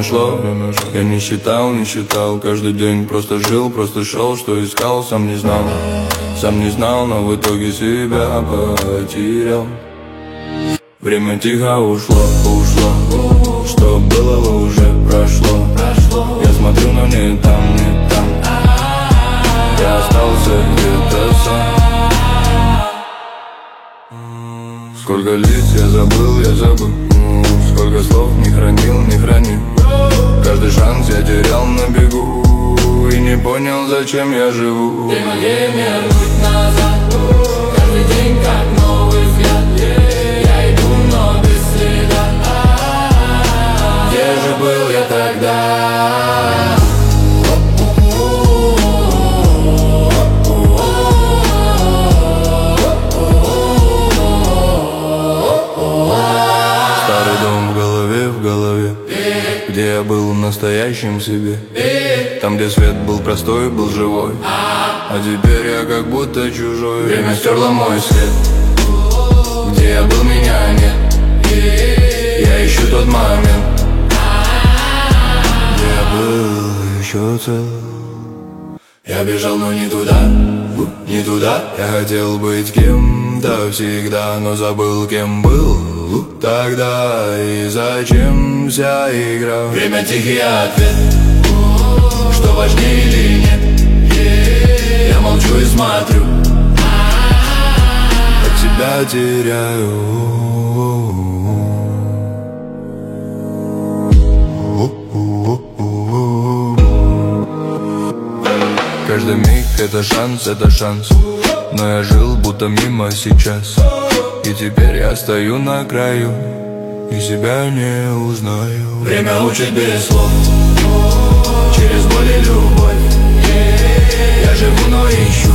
шло. Я не считал, каждый день просто жил, просто шел, что искал, сам не знал, но в итоге себя потерял. Время тихо ушло, что было уже прошло. Я смотрю, но не там, я остался где-то сам. Сколько лиц я забыл, сколько слов не хранил. Каждый шанс я терял на бегу и не понял, зачем я живу. Ты могли вернуть назад, каждый день как новый взгляд. Я иду, но без следа. Где же был я тогда? Старый дом в голове, где я был настоящим себе. Там, где свет был простой, был живой, а теперь я как будто чужой. Время стерло мой след, где я был, меня нет. Я ищу тот момент, где я был еще цел. Я бежал, но не туда. Я хотел быть кем-то всегда, но забыл, кем был тогда и зачем вся игра. Время тихий ответ, что важнее или нет. Я молчу и смотрю, от тебя теряю. Каждый миг это шанс, но я жил будто мимо сейчас. И теперь я стою на краю и себя не узнаю. время учит без слов, через боль и любовь. Я живу, но ищу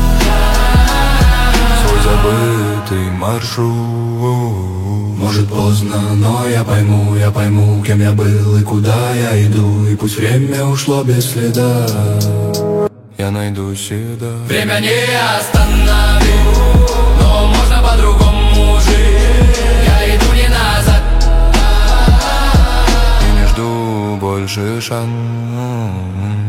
свой забытый маршрут. Может поздно, но я пойму, кем я был и куда я иду. И пусть время ушло без следа, я найду себя. время не остановить, но можно по-другому жить. Я иду не назад и не жду больше шансов.